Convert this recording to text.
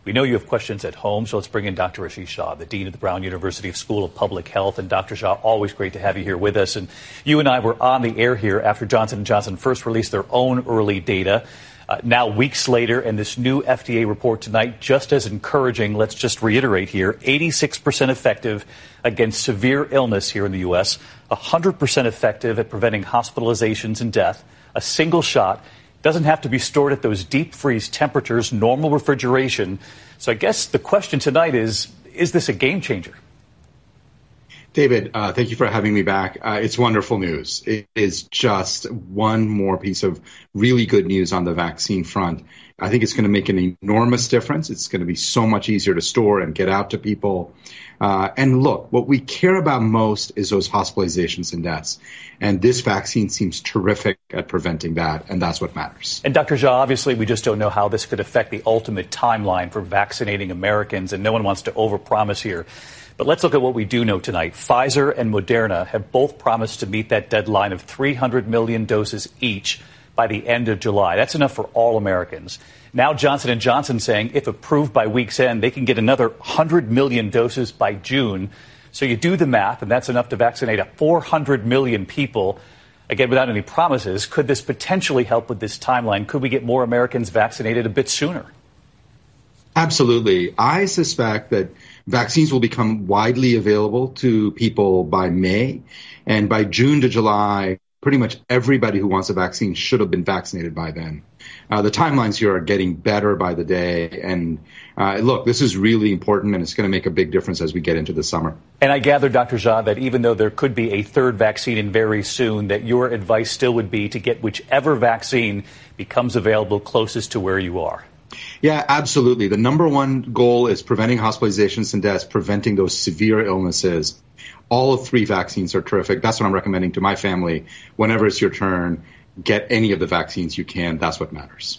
We know you have questions at home, so let's bring in Dr. Ashish Shah, the Dean of the Brown University School of Public Health. And Dr. Shah, always great to have you here with us. And you and I were on the air here after Johnson & Johnson first released their own early data. Now, weeks later, and this new FDA report tonight, just as encouraging, let's just reiterate here, 86% effective against severe illness here in the U.S., 100% effective at preventing hospitalizations and death, a single shot. Doesn't have to be stored at those deep freeze temperatures, normal refrigeration. So I guess the question tonight is this a game changer? David, thank you for having me back. It's wonderful news. It is just one more piece of really good news on the vaccine front. I think it's going to make an enormous difference. It's going to be so much easier to store and get out to people. And look, what we care about most is those hospitalizations and deaths. And this vaccine seems terrific at preventing that, and that's what matters. And Dr. Shah, obviously, we just don't know how this could affect the ultimate timeline for vaccinating Americans, and no one wants to overpromise here. But let's look at what we do know tonight. Pfizer and Moderna have both promised to meet that deadline of 300 million doses each by the end of July. That's enough for all Americans. Now Johnson & Johnson saying if approved by week's end, they can get another 100 million doses by June. So you do the math, and that's enough to vaccinate 400 million people. Again, without any promises, could this potentially help with this timeline? Could we get more Americans vaccinated a bit sooner? Absolutely. I suspect that vaccines will become widely available to people by May, and by June to July, pretty much everybody who wants a vaccine should have been vaccinated by then. The timelines here are getting better by the day. And look, this is really important, and it's going to make a big difference as we get into the summer. And I gather, Dr. Shah, that even though there could be a third vaccine in very soon, that your advice still would be to get whichever vaccine becomes available closest to where you are. Yeah, absolutely. The number one goal is preventing hospitalizations and deaths, preventing those severe illnesses. All of 3 vaccines are terrific. That's what I'm recommending to my family. Whenever it's your turn, get any of the vaccines you can. That's what matters.